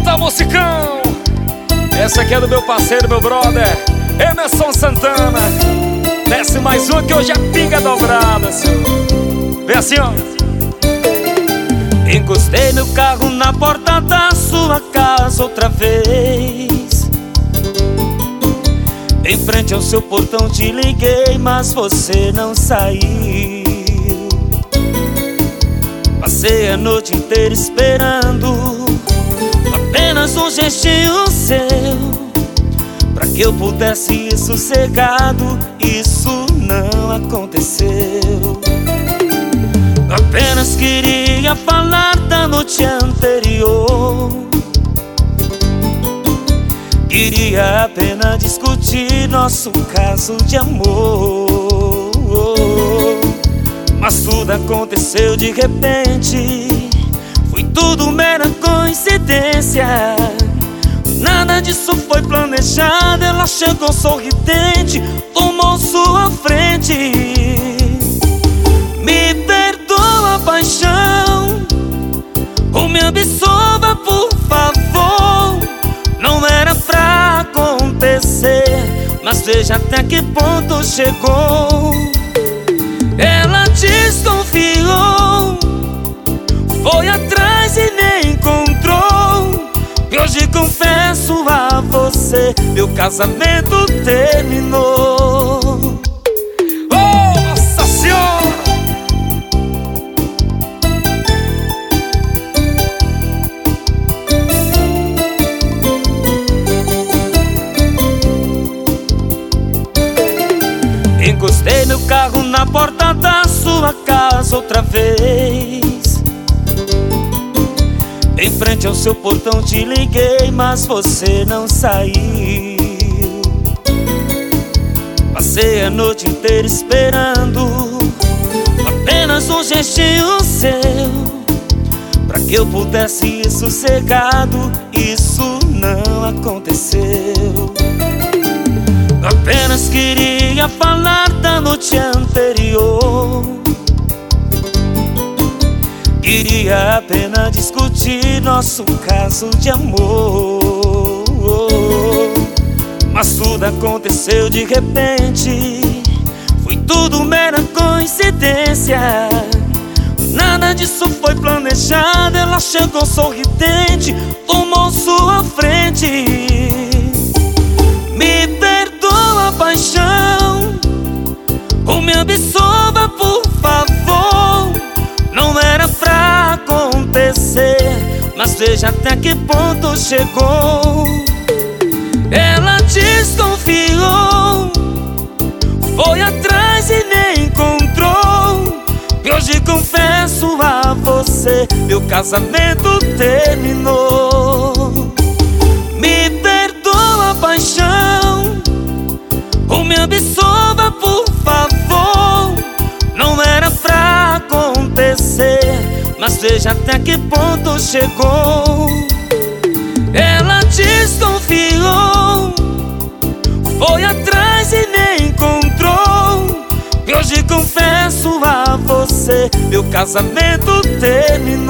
Manda musicão! Essa aqui é do meu parceiro, meu brother Emerson Santana. Desce mais uma que hoje é pinga dobrada, senhor. Vem assim, ó. Encostei meu carro na porta da sua casa outra vez. Em frente ao seu portão te liguei, mas você não saiu. Passei a noite inteira esperando apenas um gestinho seu, pra que eu pudesse ir sossegado. Isso não aconteceu. Apenas queria falar da noite anterior. Queria apenas discutir nosso caso de amor. Mas tudo aconteceu de repente. Foi tudo mera coincidência. Nada disso foi planejado. Ela chegou sorridente, tomou sua frente. Me perdoa, paixão, ou me absolva, por favor. Não era pra acontecer, mas veja até que ponto chegou. Ela desconfiou, foi atrás e nem encontrou. E hoje confesso a você, meu casamento terminou. Oh, Nossa Senhora! Encostei meu carro na porta da sua casa outra vez. Em frente ao seu portão te liguei, mas você não saiu. Passei a noite inteira esperando apenas um gestinho seu, pra que eu pudesse ir sossegado. Isso não aconteceu. Apenas queria falar da noite anterior. Queria apenas discutir nosso caso de amor. Mas tudo aconteceu de repente. Foi tudo mera coincidência. Nada disso foi planejado. Ela chegou sorridente, tomou sua frente. Me perdoa, paixão, ou me absolva, por favor. Não era pra acontecer, mas veja até que ponto chegou. Ela desconfiou, foi atrás e nem encontrou. E hoje confesso a você, meu casamento terminou. Me perdoa, paixão, ou me absolva, por favor. Não era pra acontecer, mas veja até que ponto chegou. Ela desconfiou, foi atrás e nem encontrou. E hoje confesso a você, meu casamento terminou.